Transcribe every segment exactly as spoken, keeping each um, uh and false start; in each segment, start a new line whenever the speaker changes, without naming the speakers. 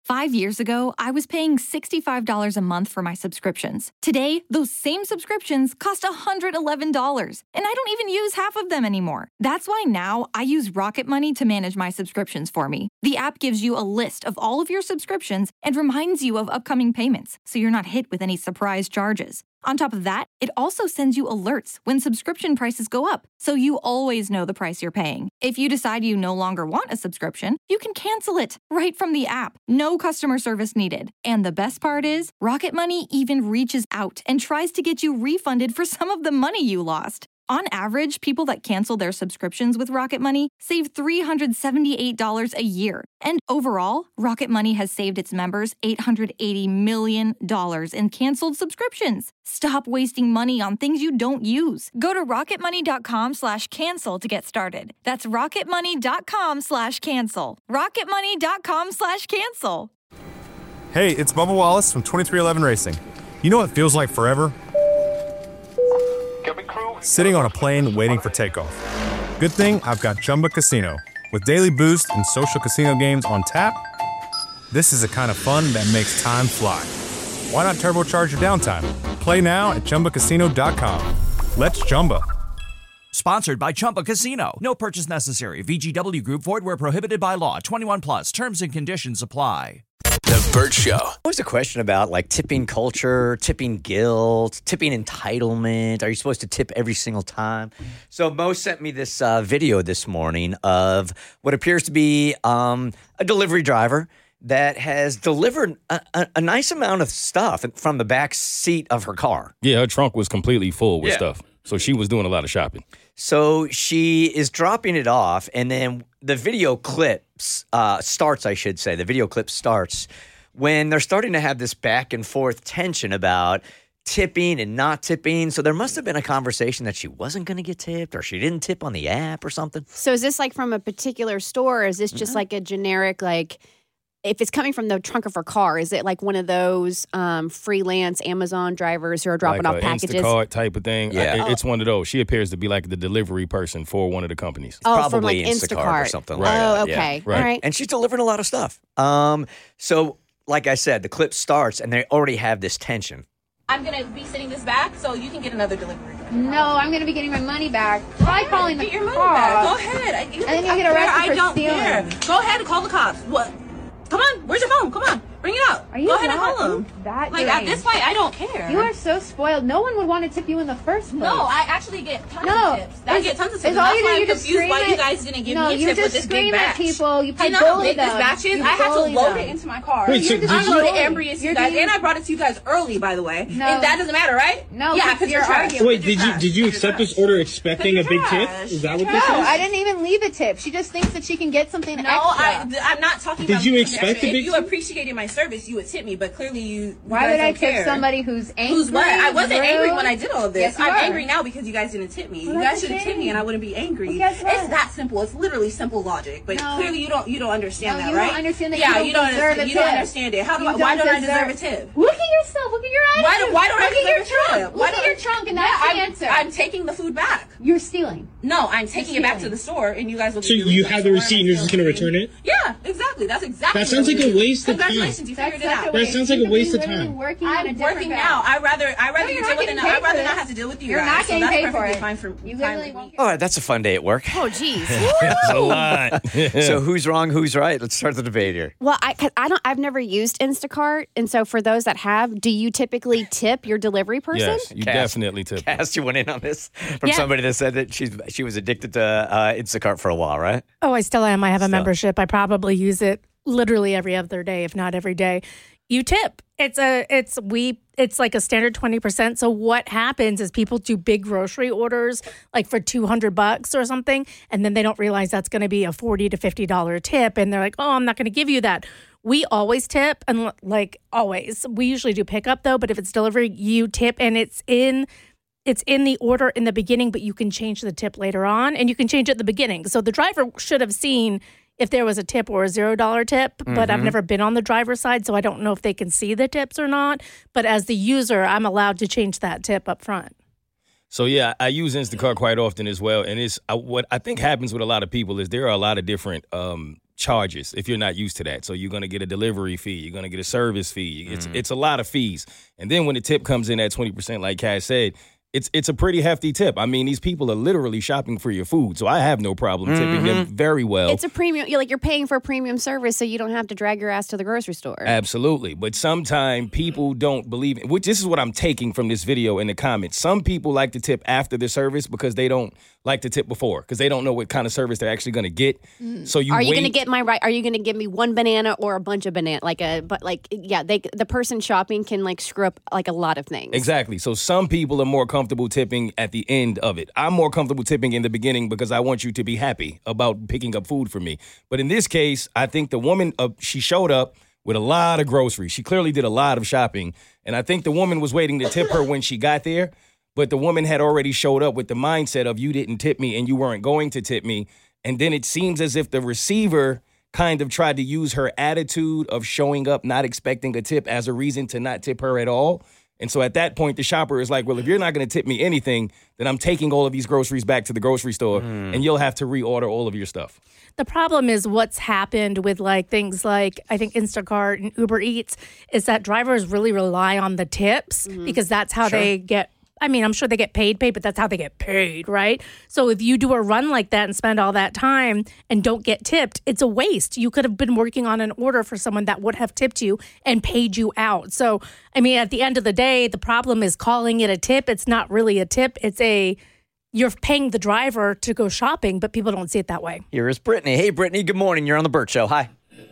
Five years ago, I was paying sixty-five dollars a month for my subscriptions. Today, those same subscriptions cost one hundred eleven dollars, and I don't even use half of them anymore. That's why now I use Rocket Money to manage my subscriptions for me. The app gives you a list of all of your subscriptions and reminds you of upcoming payments, so you're not hit with any surprise charges. On top of that, it also sends you alerts when subscription prices go up, so you always know the price you're paying. If you decide you no longer want a subscription, you can cancel it right from the app. No customer service needed. And the best part is, Rocket Money even reaches out and tries to get you refunded for some of the money you lost. On average, people that cancel their subscriptions with Rocket Money save three hundred seventy-eight dollars a year. And overall, Rocket Money has saved its members eight hundred eighty million dollars in canceled subscriptions. Stop wasting money on things you don't use. Go to rocketmoney.com slash cancel to get started. That's rocketmoney.com slash cancel. rocketmoney.com slash cancel.
Hey, it's Bubba Wallace from twenty-three eleven Racing. You know what feels like forever? Sitting on a plane waiting for takeoff. Good thing I've got Chumba Casino. With daily boost and social casino games on tap, this is the kind of fun that makes time fly. Why not turbocharge your downtime? Play now at Chumba Casino dot com. Let's Chumba.
Sponsored by Chumba Casino. No purchase necessary. V G W Group. Void where prohibited by law. twenty-one plus. Terms and conditions apply.
The Bert Show.
There's a question about like tipping culture, tipping guilt, tipping entitlement. Are you supposed to tip every single time? So Mo sent me this uh, video this morning of what appears to be um, a delivery driver that has delivered a, a, a nice amount of stuff from the back seat of her car.
Yeah, her trunk was completely full with
Yeah.
stuff. So she was doing a lot of shopping.
So she is dropping it off, and then the video clips uh, starts, I should say. The video clip starts when they're starting to have this back and forth tension about tipping and not tipping. So there must have been a conversation that she wasn't going to get tipped, or she didn't tip on the app or something.
So is this like from a particular store, or is this just like a generic, like, if it's coming from the trunk of her car, is it like one of those um, freelance Amazon drivers who are dropping
like
off
a
packages?
Instacart type of thing.
Yeah.
I- it's one of those. She appears to be like the delivery person for one of the companies.
Oh,
Probably
from like
Instacart,
Instacart
or something
Oh,
like that. Yeah.
okay.
Right.
All right.
And she's delivering a lot of stuff. Um, so, like I said, the clip starts, and they already have this tension.
I'm going to be sending this back so you can get another delivery.
No, I'm going to be getting my money back. Try calling the
Get your money
cops.
back. Go ahead. I, you
And then you
I
get
care.
arrested
I
for
don't
stealing.
care. Go ahead and call the cops. What? Come on. Where's your phone? Come on. Bring it out.
Are you
Go ahead
that,
and call them.
that
Like, at
deranged?
this point, I don't care.
You are so spoiled. No one would want to tip you in the first place.
No, I actually get tons
No,
of tips. I
it's-
get tons of tips.
it's
And
all
that's
you do,
why I'm
you just
confused why
scream
you
at-
guys didn't give
No,
me a
you
tip
just
with this
scream
big
at
batch.
people. You
Do you know how
bully
big this
them.
batch is?
You
I had to
bully
load
them.
it into my car.
Wait, so did you-
unload it
bullying.
and bring it to you
You're
guys.
being-
And I brought it to you guys early, by the way.
No.
And that doesn't matter, right?
No,
Yeah,
because
because you're
you're
trash.
arguing.
Wait, did you did you accept this order expecting a big tip? Is that what
No,
this is?
I didn't even leave a tip. She just thinks that she can get something
No,
extra.
I, th- I'm not talking
Did
about
you
something
expect
extra.
a big
If you
tip?
appreciated my service, you would tip me, but clearly you, you
Why
guys
would I
don't
tip
care.
somebody who's angry?
Who's what? I wasn't
rude?
angry when I did all of this.
Yes, you
I'm
are.
angry now because you guys didn't tip me.
Well,
you
that's
guys should have
the
tipped me
thing.
and I wouldn't be angry.
Well, guess what?
It's that simple. It's literally simple logic. But
No.
clearly you don't you don't understand
No,
that,
you
right?
don't understand that
yeah,
you don't deserve
understand,
a
you don't
tip.
understand it. How do
You
I, why
don't
don't I deserve a
deserve-
tip?
Look at yourself. Look at your attitude.
Why, do, why don't
Look
I
at
deserve
your
a
trunk.
tip?
Look
Why
at
don't-
your trunk, and
Yeah,
that's the
I'm,
answer.
I'm taking the food back.
You're stealing.
No, I'm taking it back
stealing.
to the store, and you guys will.
So
give me
you
receipt.
have the
So why
receipt
am
and
I
you're just
still
gonna
paying?
return it?
Yeah, exactly. That's exactly.
That sounds
what
like
it
a
is.
waste of time.
Congratulations, you
That's
figured it
such
out.
a
That
waste.
sounds like a
You could
waste
be
of
literally
time.
Working on a
I'm
different
working
path.
now. I rather I rather
No,
you
you're
deal
not
with it.
getting
I
paid
rather
for
not
this.
have to deal with you
You're
guys.
not
So
getting
that's
paid for
perfectly
it.
Fine for
You
fine
literally
with me.
won't.
All right, that's a fun day at work.
Oh, geez.
That's a lot.
So who's wrong, who's right? Let's start the debate here.
Well, I, 'cause I don't. I've never used Instacart, and so for those that have, do you typically tip your delivery person?
Yes, you
Cass-
definitely tip.
Cass, you went in on this from
Yeah.
somebody that said that she's she was addicted to uh, Instacart for a while, right?
Oh, I still am. I have a
Still.
membership. I probably use it literally every other day, if not every day. You tip. It's a it's we it's like a standard twenty percent. So what happens is people do big grocery orders like for two hundred bucks or something, and then they don't realize that's going to be a forty to fifty dollars tip, and they're like, "Oh, I'm not going to give you that." We always tip, and like always. We usually do pickup though, but if it's delivery, you tip, and it's in It's in the order in the beginning, but you can change the tip later on, and you can change it at the beginning. So the driver should have seen if there was a tip or a zero dollar tip, but I've never been on the driver's side, so I don't know if they can see the tips or not. But as the user, I'm allowed to change that tip up front.
So yeah, I use Instacart quite often as well, and it's I, what I think happens with a lot of people is there are a lot of different um, charges if you're not used to that. So you're going to get a delivery fee. You're going to get a service fee. It's
Mm.
it's a lot of fees. And then when the tip comes in at twenty percent, like Cass said, it's it's a pretty hefty tip. I mean, these people are literally shopping for your food. So I have no problem tipping them very well.
It's a premium. You're like you're paying for a premium service, so you don't have to drag your ass to the grocery store.
Absolutely. But sometimes people don't believe it. Which this is what I'm taking from this video in the comments. Some people like to tip after the service because they don't like to tip before because they don't know what kind of service they're actually going to get. So you
Are you
wait.
going to get my right? Are you going to give me one banana or a bunch of banana? Like a, but like, yeah, they the person shopping can like screw up like a lot of things.
Exactly. So some people are more comfortable tipping at the end of it. I'm more comfortable tipping in the beginning because I want you to be happy about picking up food for me. But in this case, I think the woman, uh, she showed up with a lot of groceries. She clearly did a lot of shopping. And I think the woman was waiting to tip her when she got there. But the woman had already showed up with the mindset of you didn't tip me and you weren't going to tip me. And then it seems as if the receiver kind of tried to use her attitude of showing up, not expecting a tip as a reason to not tip her at all. And so at that point, the shopper is like, well, if you're not going to tip me anything, then I'm taking all of these groceries back to the grocery store and you'll have to reorder all of your stuff.
The problem is what's happened with like things like I think Instacart and Uber Eats is that drivers really rely on the tips because that's how
Sure.
they get. I mean, I'm sure they get paid, paid, but that's how they get paid, right? So if you do a run like that and spend all that time and don't get tipped, it's a waste. You could have been working on an order for someone that would have tipped you and paid you out. So, I mean, at the end of the day, the problem is calling it a tip. It's not really a tip. It's a, you're paying the driver to go shopping, but people don't see it that way.
Here is Brittany. Hey, Brittany, good morning. You're on the Burt Show. Hi.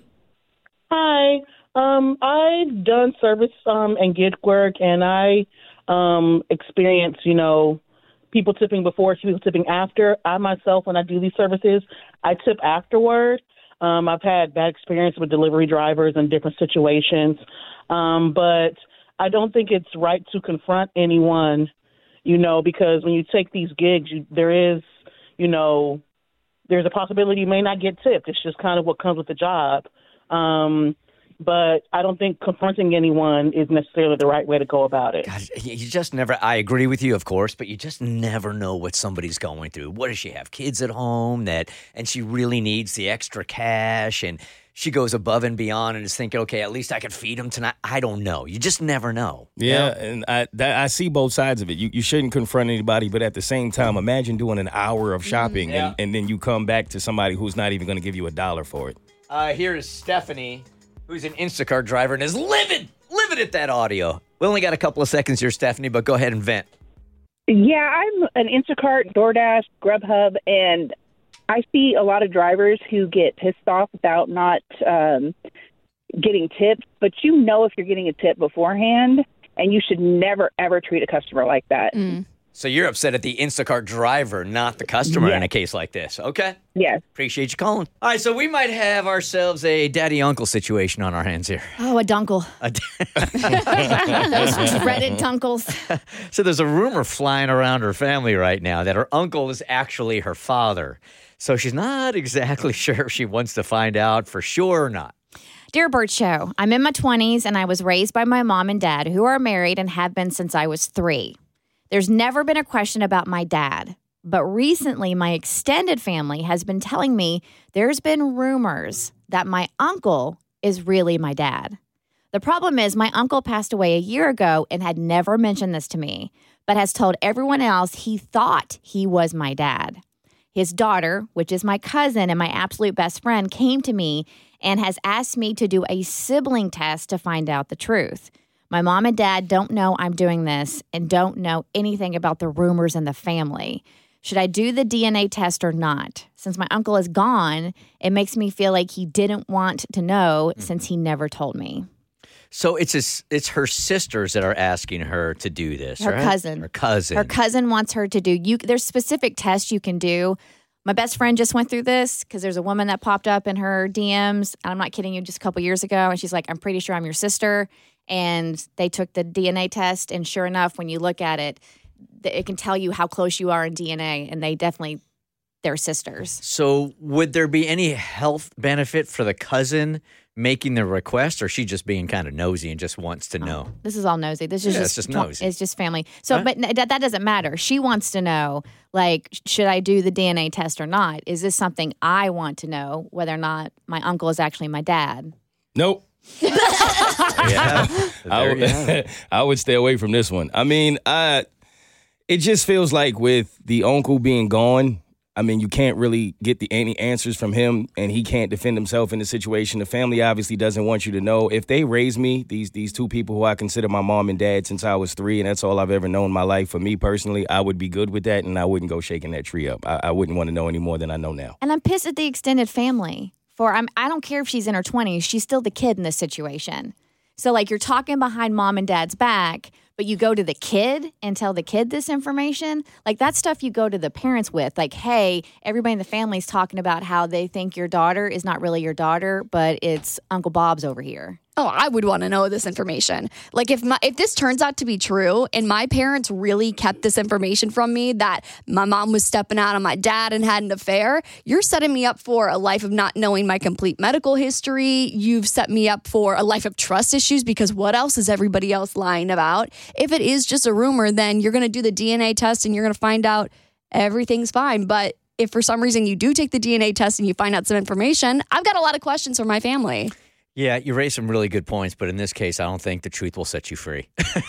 Hi. Um, I've done service um, and gig work, and I um, experience, you know, people tipping before, people tipping after. I myself, when I do these services, I tip afterward. Um, I've had bad experience with delivery drivers in different situations, um, but I don't think it's right to confront anyone, you know, because when you take these gigs, you, there is, you know, there's a possibility you may not get tipped. It's just kind of what comes with the job. Um, but I don't think confronting anyone is necessarily the right way to go about it.
God, you just never, I agree with you, of course, but you just never know what somebody's going through. What does she have? Kids at home that, and she really needs the extra cash, and she goes above and beyond and is thinking, okay, at least I could feed them tonight. I don't know. You just never know.
Yeah, and I that, I see both sides of it. You you shouldn't confront anybody, but at the same time, imagine doing an hour of shopping
Yeah.
and, and then you come back to somebody who's not even going to give you a dollar for it.
Uh, here is Stephanie, who's an Instacart driver and is livid, livid at that audio. We only got a couple of seconds here, Stephanie, but go ahead and vent.
Yeah, I'm an Instacart, DoorDash, Grubhub, and I see a lot of drivers who get pissed off about not um, getting tips, but you know if you're getting a tip beforehand, and you should never, ever treat a customer like that.
So you're upset at the Instacart driver, not the customer
Yeah.
in a case like this. Okay.
Yes.
Appreciate you calling. All right, so we might have ourselves a daddy-uncle situation on our hands here.
Oh, a dunkle.
A d-
Those dreaded dunkles.
so there's a rumor flying around her family right now that her uncle is actually her father. So she's not exactly sure if she wants to find out for sure or not.
Dear Burt Show, I'm in my twenties and I was raised by my mom and dad who are married and have been since I was three. There's never been a question about my dad, but recently my extended family has been telling me there's been rumors that my uncle is really my dad. The problem is my uncle passed away a year ago and had never mentioned this to me, but has told everyone else he thought he was my dad. His daughter, which is my cousin and my absolute best friend, came to me and has asked me to do a sibling test to find out the truth. My mom and dad don't know I'm doing this and don't know anything about the rumors in the family. Should I do the D N A test or not? Since my uncle is gone, it makes me feel like he didn't want to know since he never told me.
So it's his, it's her sisters that are asking her to do this,
Her
right?
cousin.
Her cousin.
Her cousin wants her to do, you. There's specific tests you can do. My best friend just went through this because there's a woman that popped up in her D Ms, and I'm not kidding you, just a couple years ago, and she's like, I'm pretty sure I'm your sister. And they took the D N A test, and sure enough, when you look at it, th- it can tell you how close you are in D N A, and they definitely, they're sisters.
So would there be any health benefit for the cousin making the request, or is she just being kind of nosy and just wants to know?
This is all nosy. This is
Yeah,
just,
it's just nosy.
It's just family. So,
Huh?
but n- that, that doesn't matter. She wants to know, like, should I do the D N A test or not? Is this something I want to know, whether or not my uncle is actually my dad?
Nope.
Yeah.
I
There you have
would,
it.
I would stay away from this one. I mean, I it just feels like with the uncle being gone, I mean, you can't really get the any answers from him, and he can't defend himself in the situation. The family obviously doesn't want you to know. If they raised me, these these two people who I consider my mom and dad since I was three, and that's all I've ever known in my life, for me personally, I would be good with that, and I wouldn't go shaking that tree up. I, I wouldn't want to know any more than I know now.
And I'm pissed at the extended family. For I'm, I don't care if she's in her twenties, she's still the kid in this situation. So, like, you're talking behind mom and dad's back, but you go to the kid and tell the kid this information. Like, that's stuff you go to the parents with. Like, hey, everybody in the family's talking about how they think your daughter is not really your daughter, but it's Uncle Bob's over here.
Oh, I would want to know this information. Like if my if this turns out to be true and my parents really kept this information from me that my mom was stepping out on my dad and had an affair, you're setting me up for a life of not knowing my complete medical history. You've set me up for a life of trust issues because what else is everybody else lying about? If it is just a rumor, then you're going to do the D N A test and you're going to find out everything's fine. But if for some reason you do take the D N A test and you find out some information, I've got a lot of questions for my family.
Yeah, you raised some really good points, but in this case, I don't think the truth will set you free.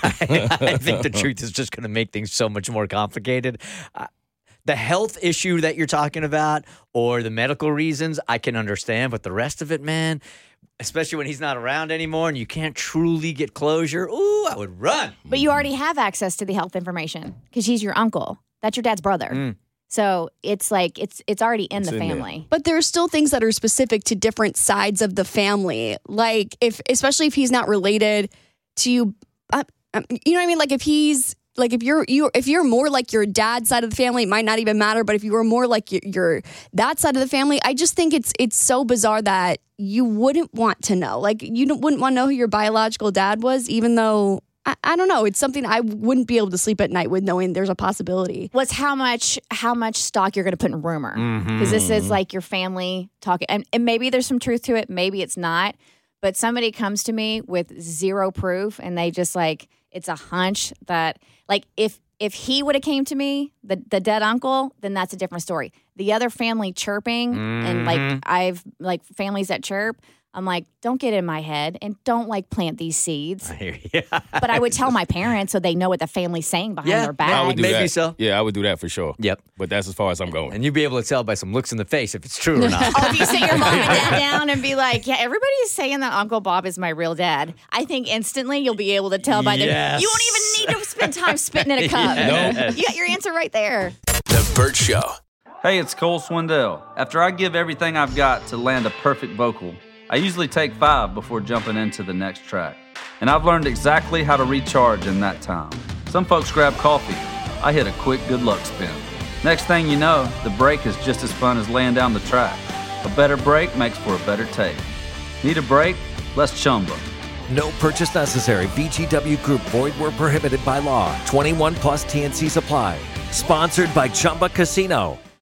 I think the truth is just going to make things so much more complicated. Uh, the health issue that you're talking about or the medical reasons, I can understand, but the rest of it, man, especially when he's not around anymore and you can't truly get closure, ooh, I would run.
But you already have access to the health information because he's your uncle. That's your dad's brother.
Mm.
So it's like it's it's already in
It's
the
in there.
family.
But there are still things that are specific to different sides of the family. Like if, especially if he's not related to you, uh, um, you know what I mean? Like if he's like if you're you if you're more like your dad's side of the family, it might not even matter. But if you were more like your, your that side of the family, I just think it's it's so bizarre that you wouldn't want to know. Like you don't, wouldn't want to know who your biological dad was, even though. I, I don't know. It's something I wouldn't be able to sleep at night with knowing there's a possibility.
What's how much how much stock you're going to put in rumor? Because this is like your family talking, and, and maybe there's some truth to it, maybe it's not. But somebody comes to me with zero proof, and they just like it's a hunch that like if if he would have came to me, the the dead uncle, then that's a different story. The other family chirping and like
Mhm.
I've like families that chirp. I'm like, don't get in my head and don't like plant these seeds.
I hear you.
But I would tell my parents so they know what the family's saying behind their back.
I would do
Maybe
that.
so.
Yeah, I would do that for sure.
Yep.
But that's as far as I'm going.
And you'd be able to tell by some looks in the face if it's true or not.
Oh, if you sit your mom and dad down and be like, yeah, everybody's saying that Uncle Bob is my real dad, I think instantly you'll be able to tell by the.
Yes.
You won't even need to spend time spitting in a cup.
Yes.
You got your answer right there.
The Burt Show.
Hey, it's Cole Swindell. After I give everything I've got to land a perfect vocal, I usually take five before jumping into the next track. And I've learned exactly how to recharge in that time. Some folks grab coffee. I hit a quick good luck spin. Next thing you know, the break is just as fun as laying down the track. A better break makes for a better take. Need a break? Let's Chumba.
No purchase necessary. V G W Group. Void where prohibited by law. twenty-one plus T N C supply. Sponsored by Chumba Casino.